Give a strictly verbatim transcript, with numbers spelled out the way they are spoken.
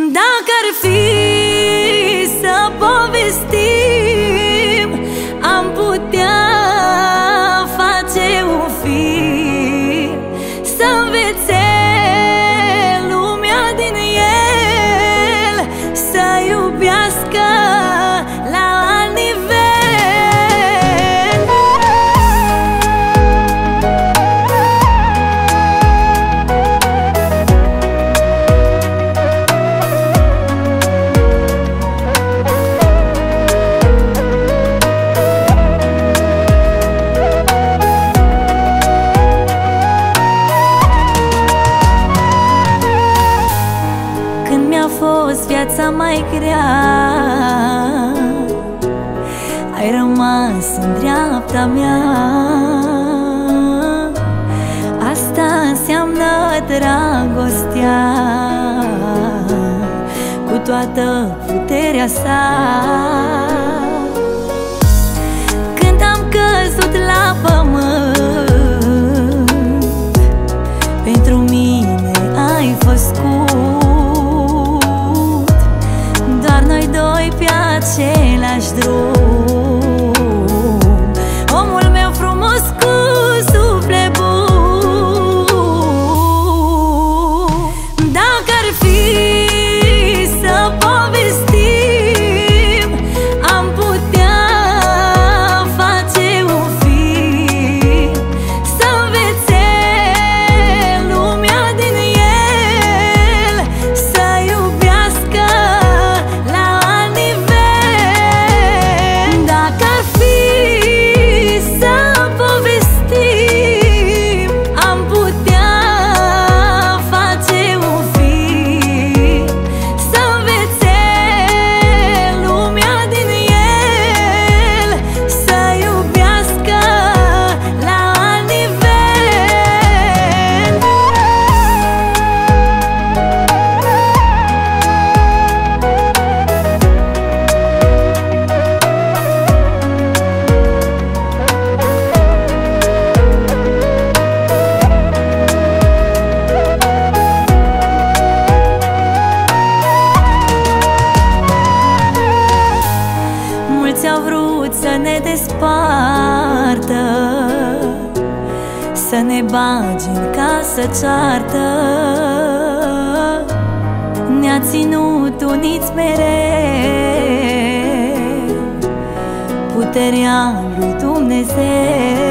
Dacă ar fi să povestim, am putea face un film, să învețe lumea din el, să iubească la alt nivel. Când mi-a fost viața mai grea, ai rămas în dreapta mea. Asta înseamnă dragostea, cu toată puterea sa. Când am căzut la pământ, pentru mine ai fost scut. Doar noi doi pe același drum, omul meu frumos cu suflet bun. Dacă ar fi să povestim, am putea face un film, să învețe lumea din el, să iubească la alt nivel. Dacă ar fi să povestim, am putea face un film, să învețe lumea din el, să iubească la alt nivel. Mulți au vrut să ne despartă, să ne bagi în casă ceartă. Ne-a ținut uniți mereu puterea lui Dumnezeu.